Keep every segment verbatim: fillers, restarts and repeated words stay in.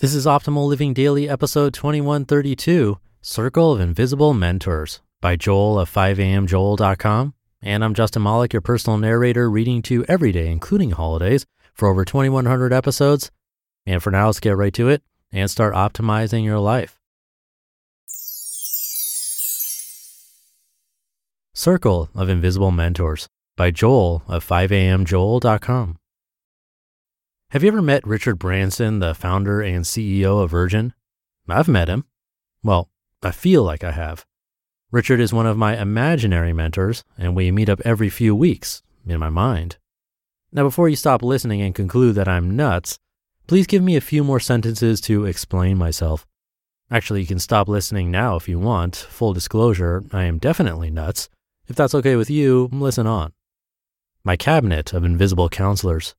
This is Optimal Living Daily, episode twenty-one thirty-two, Circle of Invisible Mentors by Joel of five a m joel dot com. And I'm Justin Malik, your personal narrator, reading to you every day, including holidays, for over twenty-one hundred episodes. And for now, let's get right to it and start optimizing your life. Circle of Invisible Mentors by Joel of five a m joel dot com. Have you ever met Richard Branson, the founder and C E O of Virgin? I've met him. Well, I feel like I have. Richard is one of my imaginary mentors, and we meet up every few weeks, in my mind. Now, before you stop listening and conclude that I'm nuts, please give me a few more sentences to explain myself. Actually, you can stop listening now if you want. Full disclosure, I am definitely nuts. If that's okay with you, listen on. My cabinet of invisible counselors.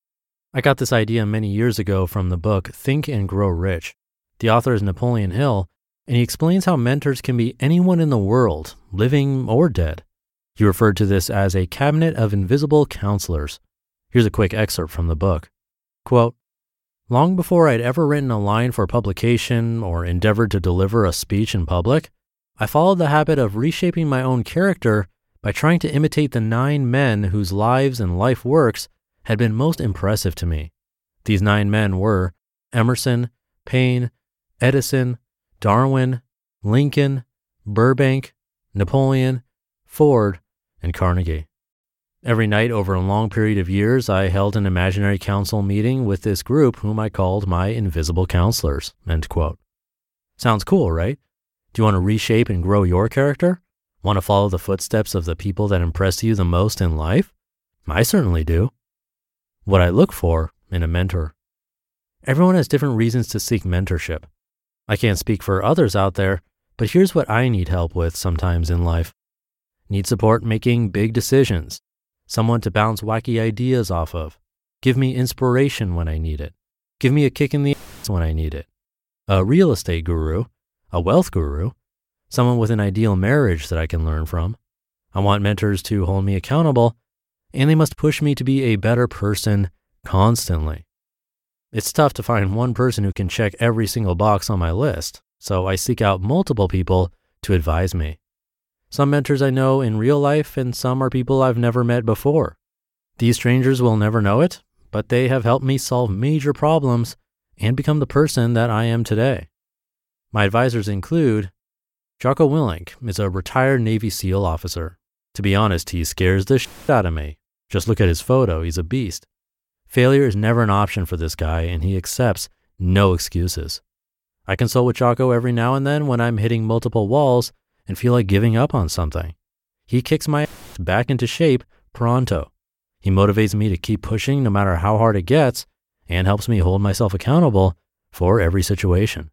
I got this idea many years ago from the book Think and Grow Rich. The author is Napoleon Hill, and he explains how mentors can be anyone in the world, living or dead. He referred to this as a cabinet of invisible counselors. Here's a quick excerpt from the book. Quote, "Long before I'd ever written a line for publication or endeavored to deliver a speech in public, I followed the habit of reshaping my own character by trying to imitate the nine men whose lives and life works had been most impressive to me. These nine men were Emerson, Paine, Edison, Darwin, Lincoln, Burbank, Napoleon, Ford, and Carnegie. Every night over a long period of years, I held an imaginary council meeting with this group whom I called my invisible counselors." End quote. Sounds cool, right? Do you want to reshape and grow your character? Want to follow the footsteps of the people that impress you the most in life? I certainly do. What I look for in a mentor. Everyone has different reasons to seek mentorship. I can't speak for others out there, but here's what I need help with sometimes in life. Need support making big decisions. Someone to bounce wacky ideas off of. Give me inspiration when I need it. Give me a kick in the ass when I need it. A real estate guru, a wealth guru, someone with an ideal marriage that I can learn from. I want mentors to hold me accountable, and they must push me to be a better person constantly. It's tough to find one person who can check every single box on my list, so I seek out multiple people to advise me. Some mentors I know in real life, and some are people I've never met before. These strangers will never know it, but they have helped me solve major problems and become the person that I am today. My advisors include Jocko Willink is a retired Navy SEAL officer. To be honest, he scares the shit out of me. Just look at his photo, he's a beast. Failure is never an option for this guy, and he accepts no excuses. I consult with Jocko every now and then when I'm hitting multiple walls and feel like giving up on something. He kicks my ass back into shape pronto. He motivates me to keep pushing no matter how hard it gets, and helps me hold myself accountable for every situation.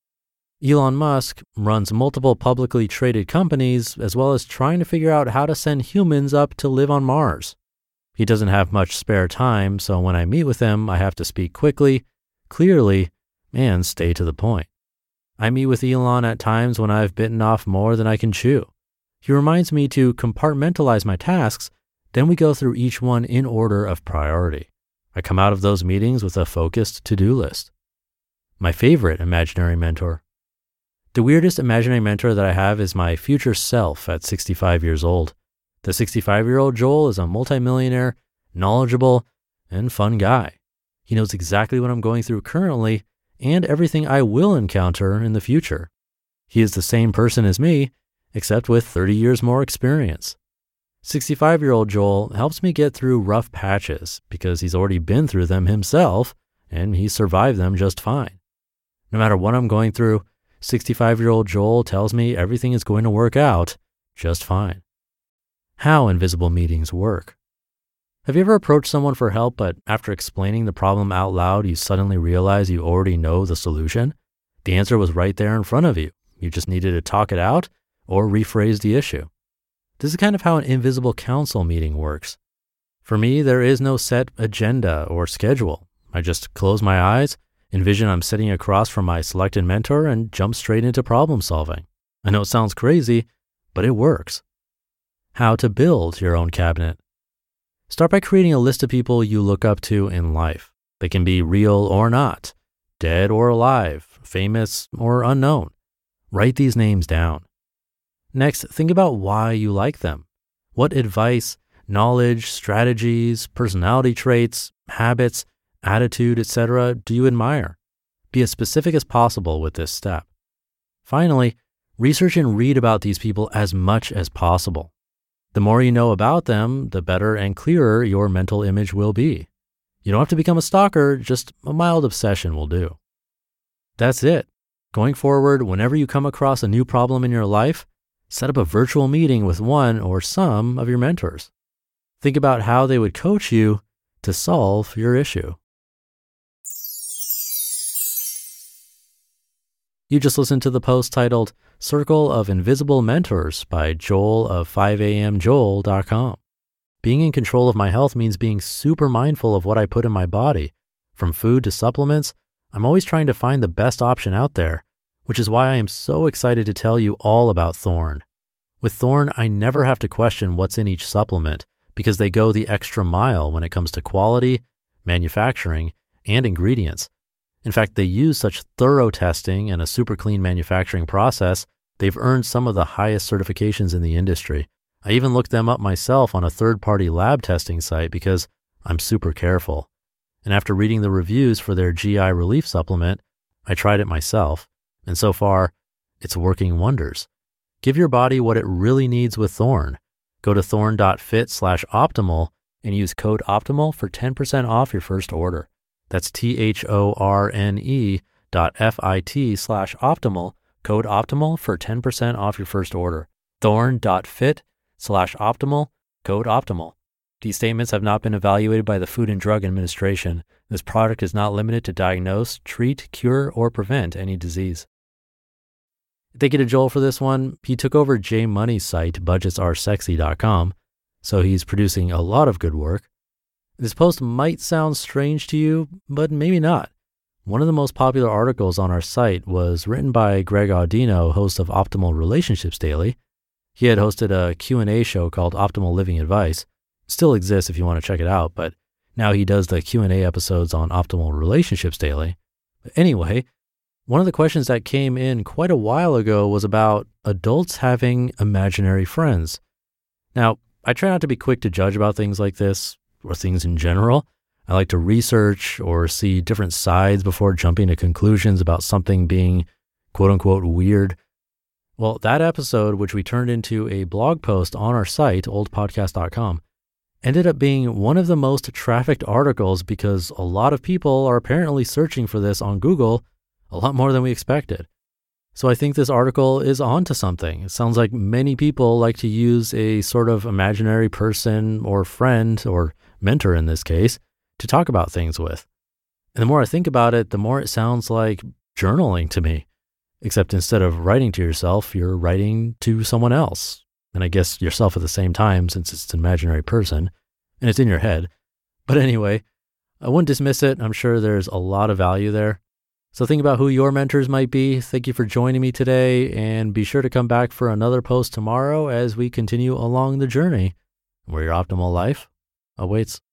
Elon Musk runs multiple publicly traded companies, as well as trying to figure out how to send humans up to live on Mars. He doesn't have much spare time, so when I meet with him, I have to speak quickly, clearly, and stay to the point. I meet with Elon at times when I've bitten off more than I can chew. He reminds me to compartmentalize my tasks, then we go through each one in order of priority. I come out of those meetings with a focused to-do list. My favorite imaginary mentor. The weirdest imaginary mentor that I have is my future self at sixty-five years old. The sixty-five-year-old Joel is a multimillionaire, knowledgeable, and fun guy. He knows exactly what I'm going through currently and everything I will encounter in the future. He is the same person as me, except with thirty years more experience. sixty-five-year-old Joel helps me get through rough patches because he's already been through them himself and he survived them just fine. No matter what I'm going through, sixty-five-year-old Joel tells me everything is going to work out just fine. How invisible meetings work. Have you ever approached someone for help, but after explaining the problem out loud, you suddenly realize you already know the solution? The answer was right there in front of you. You just needed to talk it out or rephrase the issue. This is kind of how an invisible council meeting works. For me, there is no set agenda or schedule. I just close my eyes, envision I'm sitting across from my selected mentor, and jump straight into problem solving. I know it sounds crazy, but it works. How to build your own cabinet. Start by creating a list of people you look up to in life. They can be real or not. dead or alive, famous or unknown. Write these names down. Next, think about why you like them. What advice, knowledge, strategies, personality traits, habits, attitude, et cetera do you admire? Be as specific as possible with this step. Finally, research and read about these people as much as possible. The more you know about them, the better and clearer your mental image will be. You don't have to become a stalker, just a mild obsession will do. That's it. Going forward, whenever you come across a new problem in your life, set up a virtual meeting with one or some of your mentors. Think about how they would coach you to solve your issue. You just listened to the post titled Circle of Invisible Mentors by Joel of five a m joel dot com. Being in control of my health means being super mindful of what I put in my body. From food to supplements, I'm always trying to find the best option out there, which is why I am so excited to tell you all about Thorne. With Thorne, I never have to question what's in each supplement because they go the extra mile when it comes to quality, manufacturing, and ingredients. In fact, they use such thorough testing and a super clean manufacturing process, they've earned some of the highest certifications in the industry. I even looked them up myself on a third-party lab testing site because I'm super careful. And after reading the reviews for their G I relief supplement, I tried it myself. And so far, it's working wonders. Give your body what it really needs with Thorne. Go to thorne.fit slash optimal and use code OPTIMAL for ten percent off your first order. That's T-H-O-R-N-E dot F-I-T slash optimal, code OPTIMAL for ten percent off your first order. Thorne.fit slash optimal, code OPTIMAL. These statements have not been evaluated by the Food and Drug Administration. This product is not limited to diagnose, treat, cure, or prevent any disease. Thank you to Joel for this one. He took over J Money's site, budgets are sexy dot com, so he's producing a lot of good work. This post might sound strange to you, but maybe not. One of the most popular articles on our site was written by Greg Audino, host of Optimal Relationships Daily. He had hosted a Q and A show called Optimal Living Advice. Still exists if you want to check it out, but now he does the Q and A episodes on Optimal Relationships Daily. But anyway, one of the questions that came in quite a while ago was about adults having imaginary friends. Now, I try not to be quick to judge about things like this, or things in general. I like to research or see different sides before jumping to conclusions about something being quote unquote weird. Well, that episode, which we turned into a blog post on our site, old podcast dot com, ended up being one of the most trafficked articles because a lot of people are apparently searching for this on Google a lot more than we expected. So I think this article is onto something. It sounds like many people like to use a sort of imaginary person or friend or mentor in this case to talk about things with. And the more I think about it, the more it sounds like journaling to me, except instead of writing to yourself, you're writing to someone else. And I guess yourself at the same time, since it's an imaginary person and it's in your head. But anyway, I wouldn't dismiss it. I'm sure there's a lot of value there. So think about who your mentors might be. Thank you for joining me today, and be sure to come back for another post tomorrow as we continue along the journey where your optimal life awaits.